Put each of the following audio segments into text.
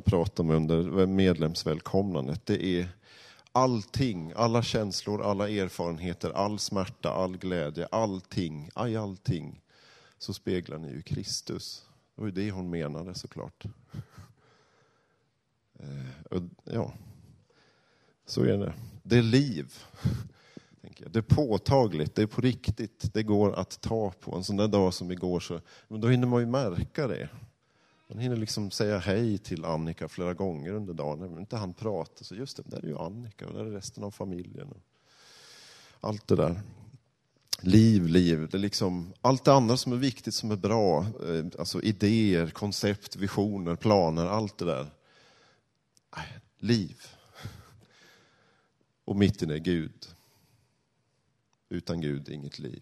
pratar med under medlemsvälkomnandet. Det är allting, alla känslor, alla erfarenheter, all smärta, all glädje, allting, allting. Så speglar ni ju Kristus. Det var ju det hon menade såklart. Ja, så är det. Det är liv. Det är påtagligt, det är på riktigt. Det går att ta på. En sån där dag som igår så, men då hinner man ju märka det. Man hinner liksom säga hej till Annika flera gånger under dagen. Men inte han pratar så just det, där är ju Annika och där är resten av familjen. Allt det där. Liv. Det är liksom allt det andra som är viktigt, som är bra. Alltså idéer, koncept, visioner, planer, allt det där. Liv. Och mitt i det Gud. Utan Gud, inget liv.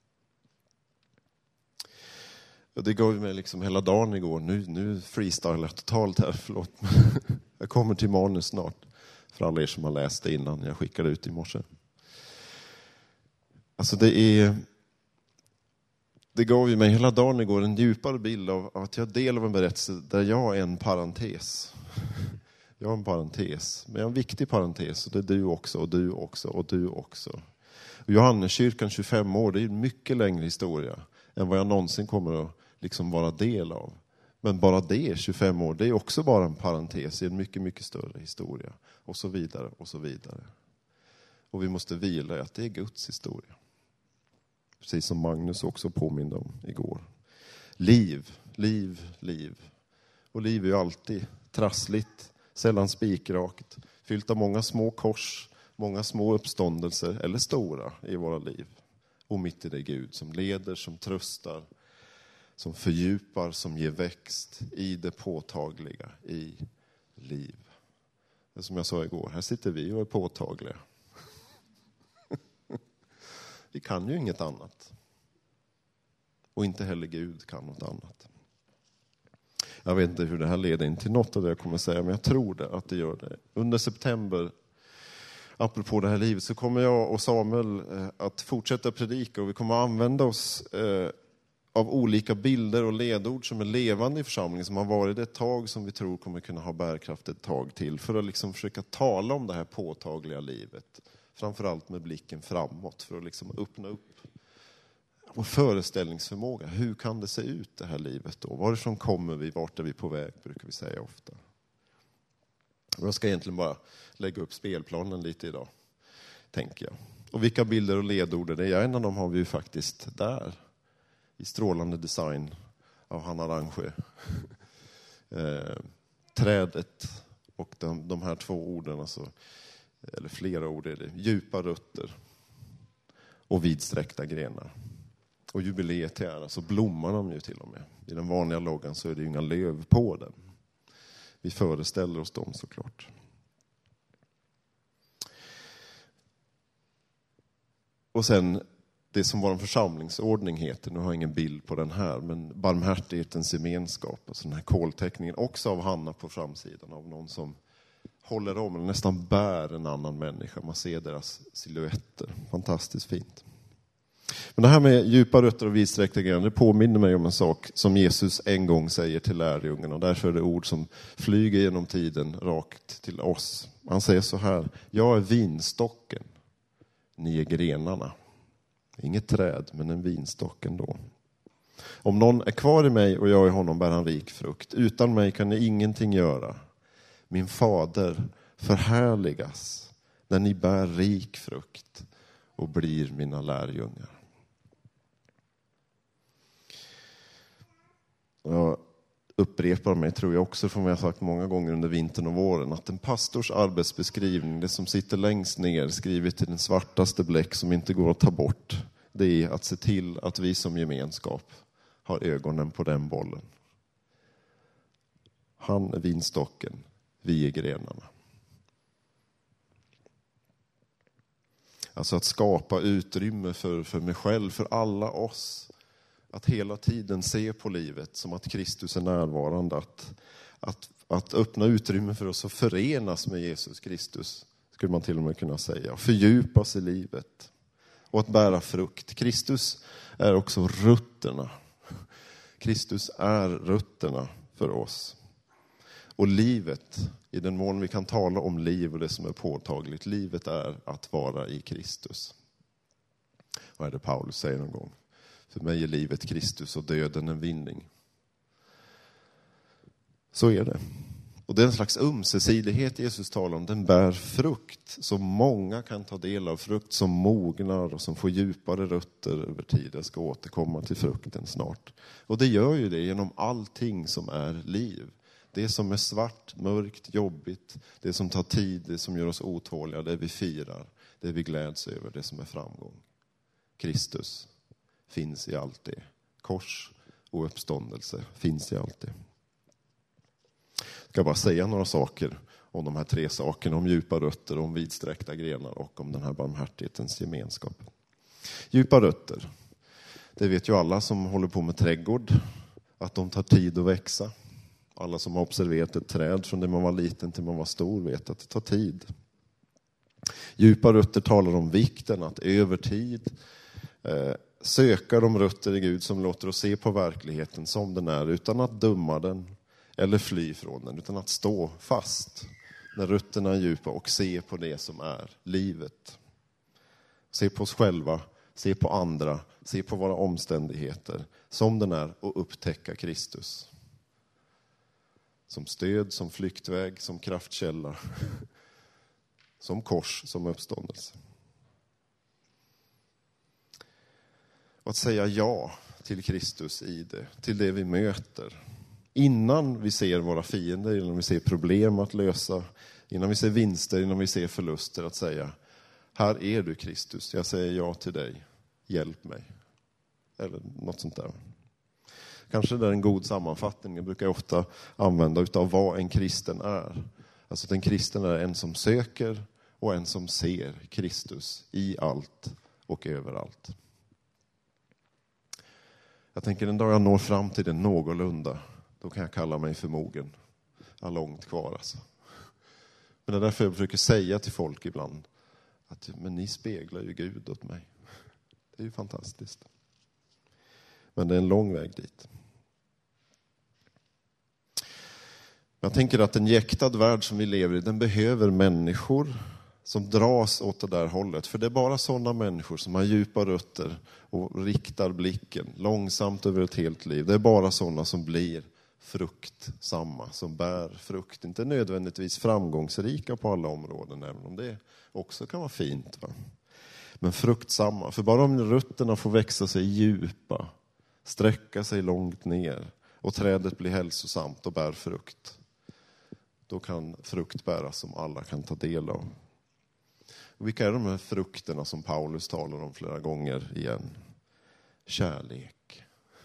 Och det gav mig liksom hela dagen igår. Nu freestylar jag totalt här, förlåt. Jag kommer till manus snart. För alla er som har läst det innan jag skickade ut i morse. Alltså det gav ju mig hela dagen igår en djupare bild av att jag är del av en berättelse där jag är en parentes. Jag är en parentes, men jag är en viktig parentes. Och det är du också, och du också, och du också. Och Johanneskyrkan 25 år, det är en mycket längre historia än vad jag någonsin kommer att liksom vara del av. Men bara det, 25 år, det är också bara en parentes i en mycket, mycket större historia. Och så vidare, och så vidare. Och vi måste vila i att det är Guds historia. Precis som Magnus också påminde om igår. Liv. Och liv är ju alltid trassligt, sällan spikrakt. Fyllt av många små kors, många små uppståndelser, eller stora i våra liv. Och mitt i det Gud som leder, som tröstar, som fördjupar, som ger växt i det påtagliga, i liv. Det som jag sa igår, här sitter vi och är påtagliga. Vi kan ju inget annat. Och inte heller Gud kan något annat. Jag vet inte hur det här leder in till något av det jag kommer säga, men jag tror det, att det gör det. Under september, apropå det här livet, så kommer jag och Samuel att fortsätta predika. Och vi kommer att använda oss av olika bilder och ledord som är levande i församlingen, som har varit ett tag, som vi tror kommer kunna ha bärkraft ett tag till. För att liksom försöka tala om det här påtagliga livet. Framförallt med blicken framåt, för att liksom öppna upp vår föreställningsförmåga. Hur kan det se ut det här livet då? Varifrån kommer vi? Vart är vi på väg? Brukar vi säga ofta. Och jag ska egentligen bara lägga upp spelplanen lite idag, tänker jag. Och vilka bilder och ledord är det? Ja, en av dem har vi ju faktiskt där. I strålande design av Hanna Rangsjö. Trädet och de här två orden, alltså, eller flera ord är det. Djupa rötter och vidsträckta grenar. Och jubileet till ära så blommar de ju till och med. I den vanliga loggan så är det ju inga löv på den. Vi föreställer oss dem såklart. Och sen det som vår församlingsordning heter, nu har jag ingen bild på den här, men barmhärtighetens gemenskap, alltså den här kolteckningen, också av Hanna på framsidan, av någon som håller om, eller nästan bär en annan människa. Man ser deras silhuetter. Fantastiskt fint. Men det här med djupa rötter och vidsträckta grenar, det påminner mig om en sak som Jesus en gång säger till lärjungarna. Och därför är det ord som flyger genom tiden rakt till oss. Han säger så här: jag är vinstocken, ni är grenarna. Inget träd, men en vinstock ändå. Om någon är kvar i mig och jag i honom bär han rik frukt. Utan mig kan ni ingenting göra. Min fader förhärligas när ni bär rik frukt och blir mina lärjungar. Jag upprepar mig, tror jag också, från vad jag sagt många gånger under vintern och våren, att en pastors arbetsbeskrivning, det som sitter längst ner, skrivet i den svartaste bläck som inte går att ta bort, det är att se till att vi som gemenskap har ögonen på den bollen. Han är vinstocken, vi är grenarna. Alltså att skapa utrymme för mig själv, för alla oss. Att hela tiden se på livet som att Kristus är närvarande. Att öppna utrymme för oss att förenas med Jesus Kristus, skulle man till och med kunna säga. Fördjupas i livet. Och att bära frukt. Kristus är också rötterna. Kristus är rötterna för oss. Och livet, i den mån vi kan tala om liv och det som är påtagligt, livet är att vara i Kristus. Vad är det Paulus säger någon gång? För mig är livet Kristus och döden en vinning. Så är det. Och det är en slags ömsesidighet Jesus talar om. Den bär frukt som många kan ta del av. Frukt som mognar och som får djupare rötter över tid. Jag ska återkomma till frukten snart. Och det gör ju det genom allting som är liv. Det som är svart, mörkt, jobbigt. Det som tar tid, det som gör oss otåliga. Det vi firar, det vi gläds över, det som är framgång. Kristus finns i allt det. Kors och uppståndelse finns i allt det. Jag ska bara säga några saker om de här 3 sakerna. Om djupa rötter, om vidsträckta grenar och om den här barmhärtighetens gemenskap. Djupa rötter. Det vet ju alla som håller på med trädgård. Att de tar tid att växa. Alla som har observerat ett träd från det man var liten till man var stor vet att det tar tid. Djupa rötter talar om vikten att över tid söka de rötter i Gud som låter oss se på verkligheten som den är utan att döma den eller fly från den, utan att stå fast när rötterna är djupa och se på det som är livet. Se på oss själva, se på andra, se på våra omständigheter som den är och upptäcka Kristus. Som stöd, som flyktväg, som kraftkälla, som kors, som uppståndelse. Och att säga ja till Kristus i det, till det vi möter. Innan vi ser våra fiender, innan vi ser problem att lösa, innan vi ser vinster, innan vi ser förluster, att säga: här är du Kristus, jag säger ja till dig, hjälp mig. Eller något sånt där. Kanske det är en god sammanfattning. Jag brukar ofta använda utav vad en kristen är. Alltså att en kristen är en som söker och en som ser Kristus i allt och överallt. Jag tänker den dag jag når fram till det någorlunda, då kan jag kalla mig för mogen. Jag har långt kvar alltså. Men det är därför jag försöker säga till folk ibland att men ni speglar ju Gud åt mig. Det är ju fantastiskt. Men det är en lång väg dit. Jag tänker att en jäktad värld som vi lever i, den behöver människor som dras åt det där hållet. För det är bara sådana människor som har djupa rötter och riktar blicken långsamt över ett helt liv. Det är bara sådana som blir fruktsamma, som bär frukt. Inte nödvändigtvis framgångsrika på alla områden, även om det också kan vara fint. Va? Men fruktsamma, för bara om rötterna får växa sig djupa, sträcka sig långt ner och trädet blir hälsosamt och bär frukt, då kan frukt bäras som alla kan ta del av. Och vilka är de här frukterna som Paulus talar om flera gånger igen? Kärlek,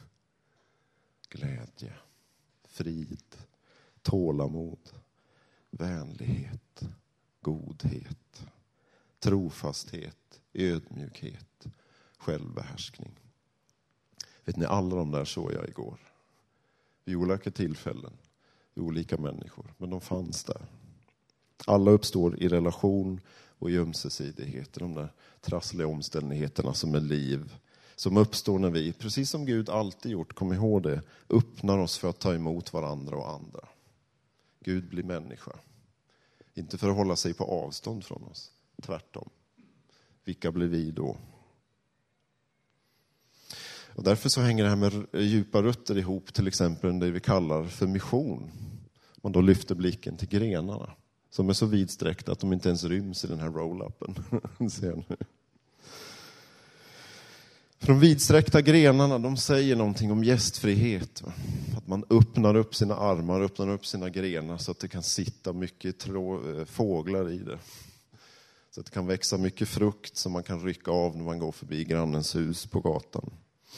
glädje, frid, tålamod, vänlighet, godhet, trofasthet, ödmjukhet, självbehärskning. Vet ni, alla de där såg jag igår. Vid olika tillfällen, vid olika människor. Men de fanns där. Alla uppstår i relation och i ömsesidighet. De där trassliga omständigheterna som är liv. Som uppstår när vi, precis som Gud alltid gjort, kom ihåg det, öppnar oss för att ta emot varandra och andra. Gud blir människa. Inte för att hålla sig på avstånd från oss. Tvärtom. Vilka blir vi då? Och därför så hänger det här med djupa rötter ihop till exempel det vi kallar för mission. Man då lyfter blicken till grenarna som är så vidsträckta att de inte ens ryms i den här roll-upen. För de vidsträckta grenarna, de säger någonting om gästfrihet. Va? Att man öppnar upp sina armar, öppnar upp sina grenar så att det kan sitta mycket fåglar i det. Så att det kan växa mycket frukt som man kan rycka av när man går förbi grannens hus på gatan.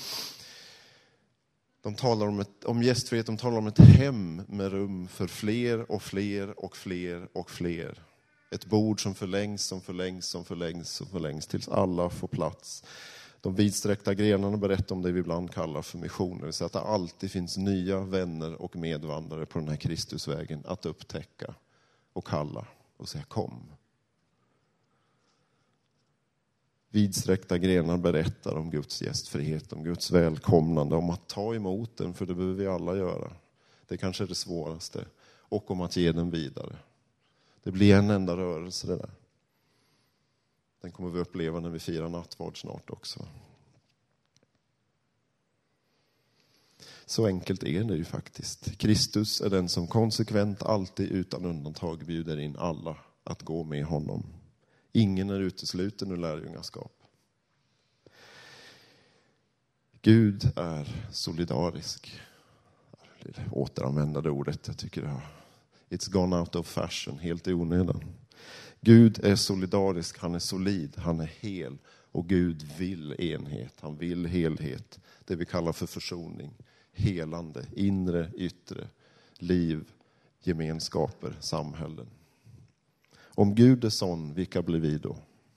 De talar om gästfrihet, de talar om ett hem med rum för fler och fler och fler och fler. Ett bord som förlängs, som förlängs, som förlängs, som förlängs tills alla får plats. De vidsträckta grenarna berättar om det vi ibland kallar för missioner. Så att det alltid finns nya vänner och medvandrare på den här Kristusvägen att upptäcka och kalla och säga kom. Vidsträckta grenar berättar om Guds gästfrihet, om Guds välkomnande, om att ta emot den, för det behöver vi alla göra. Det kanske är det svåraste. och om att ge den vidare. Det blir en enda rörelse det där. Den kommer vi uppleva när vi firar nattvard snart också. Så enkelt är det ju faktiskt. Kristus är den som konsekvent, alltid utan undantag bjuder in alla att gå med honom. Ingen är utesluten ur lärjungaskap. Gud är solidarisk. Återanvända det ordet, jag tycker det har. It's gone out of fashion, helt i onödan. Gud är solidarisk, han är solid, han är hel. Och Gud vill enhet, han vill helhet. Det vi kallar för försoning. Helande, inre, yttre, liv, gemenskaper, samhällen. Om Gud är sån, vilka blir vi då?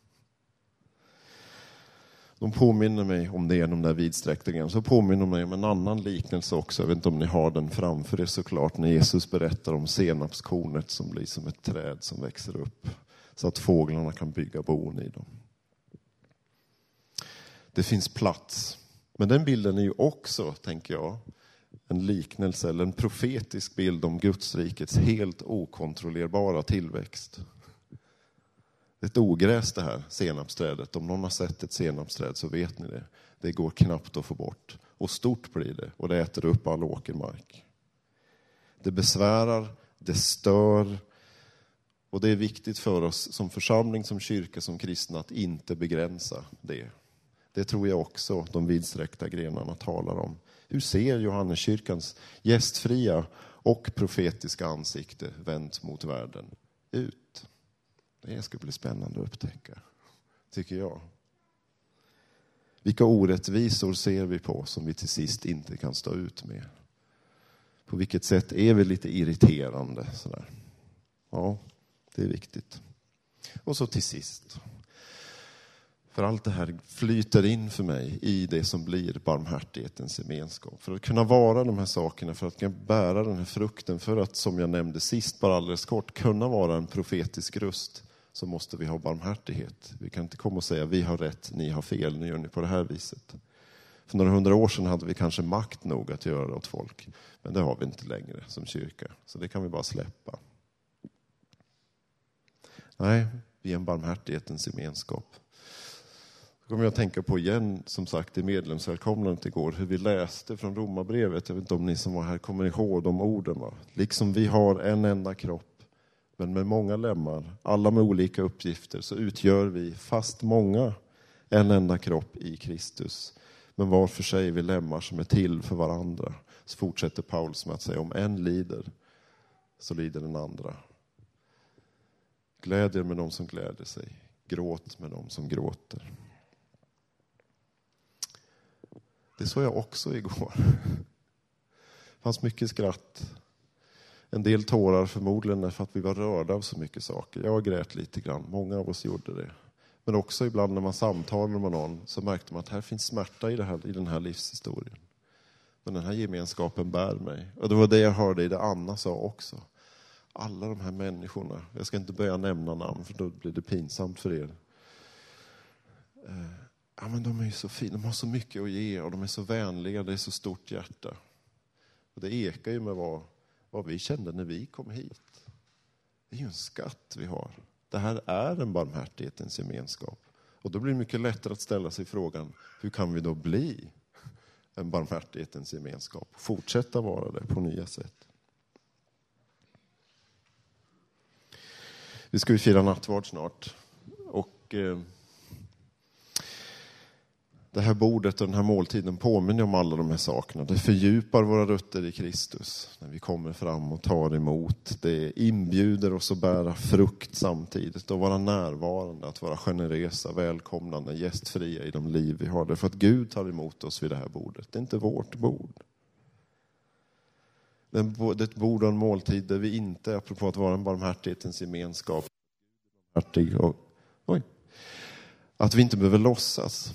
De påminner mig om det, de där vidsträckta grejerna. Så påminner mig om en annan liknelse också. Jag vet inte om ni har den framför er såklart. När Jesus berättar om senapskornet som blir som ett träd som växer upp. Så att fåglarna kan bygga bon i dem. Det finns plats. Men den bilden är ju också, tänker jag, en liknelse eller en profetisk bild om Guds rikets helt okontrollerbara tillväxt. Ett ogräs det här senapsträdet. Om någon har sett ett senapsträd så vet ni det. Det går knappt att få bort. Och stort blir det. Och det äter upp all åkermark. Det besvärar, det stör. Och det är viktigt för oss som församling, som kyrka, som kristna att inte begränsa det. Det tror jag också de vidsträckta grenarna talar om. Hur ser Johanneskyrkans gästfria och profetiska ansikte vänt mot världen ut? Det ska bli spännande att upptäcka, tycker jag. Vilka orättvisor ser vi på som vi till sist inte kan stå ut med? På vilket sätt är vi lite irriterande? Sådär. Ja, det är viktigt. Och så till sist. För allt det här flyter in för mig i det som blir barmhärtighetens gemenskap. För att kunna vara de här sakerna, för att kunna bära den här frukten, för att, som jag nämnde sist, bara alldeles kort, kunna vara en profetisk röst, så måste vi ha barmhärtighet. Vi kan inte komma och säga, vi har rätt, ni har fel, nu gör ni på det här viset. För några 100 år sedan hade vi kanske makt nog att göra det åt folk. Men det har vi inte längre som kyrka. Så det kan vi bara släppa. Nej, vi är en barmhärtighetens gemenskap. Då kommer jag att tänka på igen, som sagt, i medlemsvälkomnandet igår, hur vi läste från Romarbrevet. Jag vet inte om ni som var här kommer ihåg de orden. Va? Liksom vi har en enda kropp, men med många lemmar, alla med olika uppgifter, så utgör vi, fast många, en enda kropp i Kristus. Men var för sig är vi lemmar som är till för varandra. Så fortsätter Paulus med att säga, om en lider, så lider den andra. Glädjer med de som gläder sig, gråt med de som gråter. Det såg jag också igår. Det fanns mycket skratt. En del tårar förmodligen för att vi var rörda av så mycket saker. Jag grät lite grann, många av oss gjorde det. Men också ibland när man samtalar med någon så märkte man att här finns smärta i den här livshistorien. Men den här gemenskapen bär mig. Och det var det jag hörde i det Anna sa också. Alla de här människorna, jag ska inte börja nämna namn för då blir det pinsamt för er. Ja, men de är ju så fina, de har så mycket att ge och de är så vänliga, det är så stort hjärta. Och det ekar ju med vad vi kände när vi kom hit. Det är ju en skatt vi har. Det här är en barmhärtighetens gemenskap. Och då blir det mycket lättare att ställa sig frågan, hur kan vi då bli en barmhärtighetens gemenskap? Fortsätta vara det på nya sätt. Vi ska ju fira nattvard snart. Och det här bordet och den här måltiden påminner om alla de här sakerna. Det fördjupar våra rötter i Kristus när vi kommer fram och tar emot. Det inbjuder oss att bära frukt samtidigt och vara närvarande, att vara generösa, välkomnande, gästfria i de liv vi har. Därför att Gud tar emot oss vid det här bordet. Det är inte vårt bord. Det är ett bord och en måltid där vi inte, apropå att vara en barmhärtighetens gemenskap, att vi inte behöver låtsas.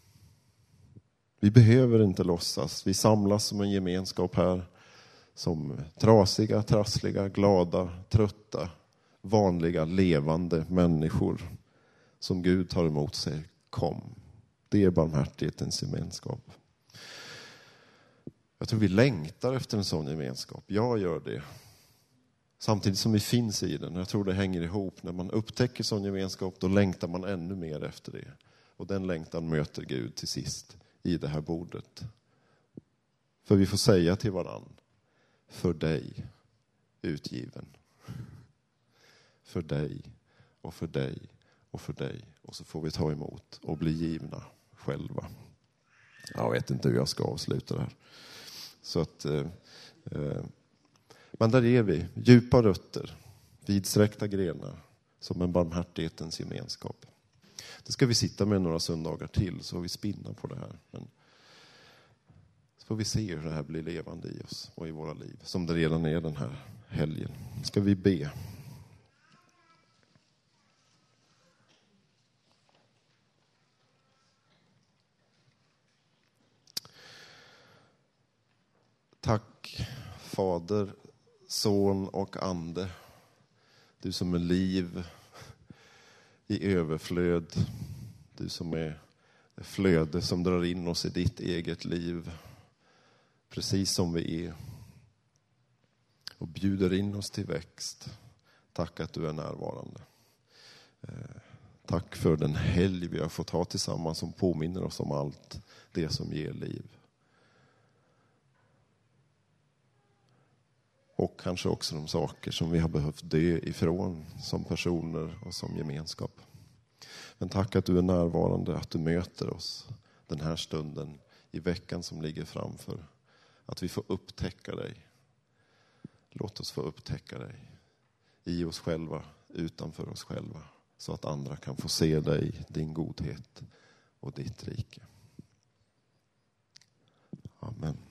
Vi behöver inte låtsas. Vi samlas som en gemenskap här. Som trasiga, trassliga, glada, trötta, vanliga, levande människor. Som Gud tar emot sig. Kom. Det är barmhärtighetens gemenskap. Jag tror vi längtar efter en sån gemenskap. Jag gör det. Samtidigt som vi finns i den. Jag tror det hänger ihop. När man upptäcker sån gemenskap, då längtar man ännu mer efter det. Och den längtan möter Gud till sist i det här bordet. För vi får säga till varann: för dig utgiven. För dig och för dig och för dig. Och så får vi ta emot och bli givna själva. Jag vet inte hur jag ska avsluta det här. Så att, men där är vi, djupa rötter, vidsträckta grenar, som en barmhärtighetens gemenskap. Det ska vi sitta med några söndagar till, så vi spinna på det här. Men så får vi se hur det här blir levande i oss och i våra liv, som det redan är den här helgen. Ska vi be? Tack, Fader, Son och Ande. Du som är liv i överflöd. Du som är det flöde som drar in oss i ditt eget liv. Precis som vi är. Och bjuder in oss till växt. Tack att du är närvarande. Tack för den helg vi har fått ha tillsammans, som påminner oss om allt det som ger liv. Och kanske också de saker som vi har behövt dö ifrån som personer och som gemenskap. Men tack att du är närvarande, att du möter oss den här stunden i veckan som ligger framför. Att vi får upptäcka dig. Låt oss få upptäcka dig i oss själva, utanför oss själva. Så att andra kan få se dig, din godhet och ditt rike. Amen.